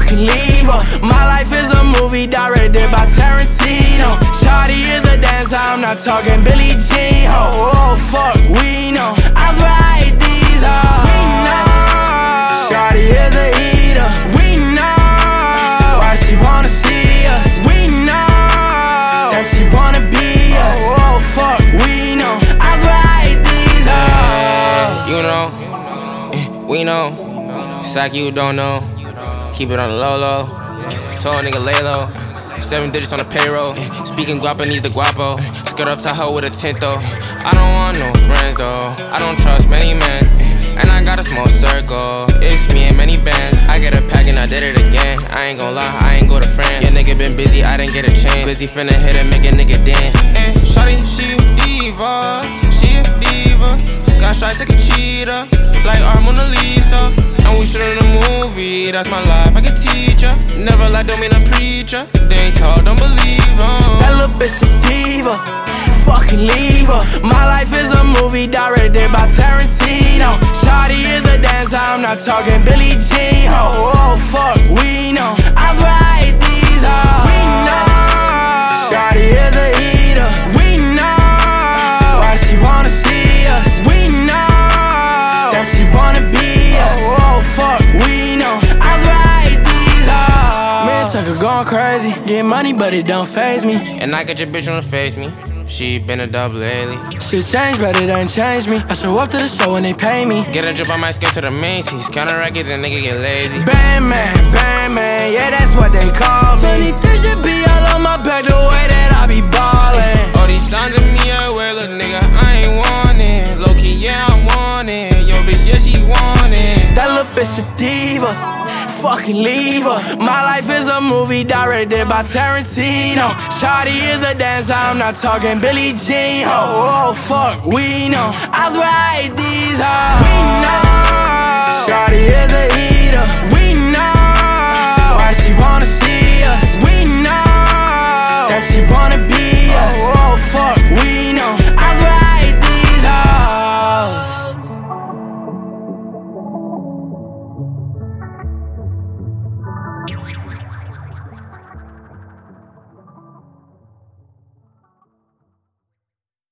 fucking leave her. My life is a movie directed by Tarantino. Shawty is a dancer, I'm not talking Billie Jean. Oh, fuck, we know. I swear I hate these hoes. We know. Shawty is a eater. We know. Why she wanna see us? We know. That she wanna be us. Oh, fuck, we know. I swear I hate these hoes. You know, we know. It's like you don't know. Keep it on the low. Told a nigga lay low. 7 digits on the payroll. Speaking Guapanese the guapo. Skirt up Tahoe with a tint though. I don't want no friends though. I don't trust many men. And I got a small circle. It's me and many bands. I get a pack and I did it again. I ain't gon' lie, I ain't go to France. Yeah, nigga been busy, I didn't get a chance. Busy finna hit and make a nigga dance. And shawty, she a diva. She a diva. Got shots like a cheetah. Like our Mona Lisa. And we shootin' a movie, that's my life, I can teach ya. Never lie, don't mean a preacher. They talk, don't believe em. That little bitch a diva, fucking leave her. My life is a movie directed by Tarantino. Shawty is a dancer, I'm not talking Billie Jean. Oh, fuck, we know. I swear I hate these hoes. We know. Shawty is a eater. We know. Why she wanna see us? We know. That she wanna be us. Oh, fuck, we know. I swear I hate these hoes. Man, Tucker going crazy. Get money, but it don't faze me. And I get your bitch on the face me. She been a dub lately. Shit changed, but it ain't changed me. I show up to the show and they pay me. Get a drip, I might skip to the Macy's. Counter records and nigga get lazy. Bang man, yeah, that's what they call me. 23 should be all on my back the way that I be ballin'. All these signs of me, well, look, nigga, I ain't want it. Low key, yeah, I want it. Yo, bitch, yeah, she want it. That little bitch a diva, fucking leave her. My life is a movie directed by Tarantino. Shawty is a dancer, I'm not talking Billie Jean. Oh, fuck, we know. I swear I hate these hoes.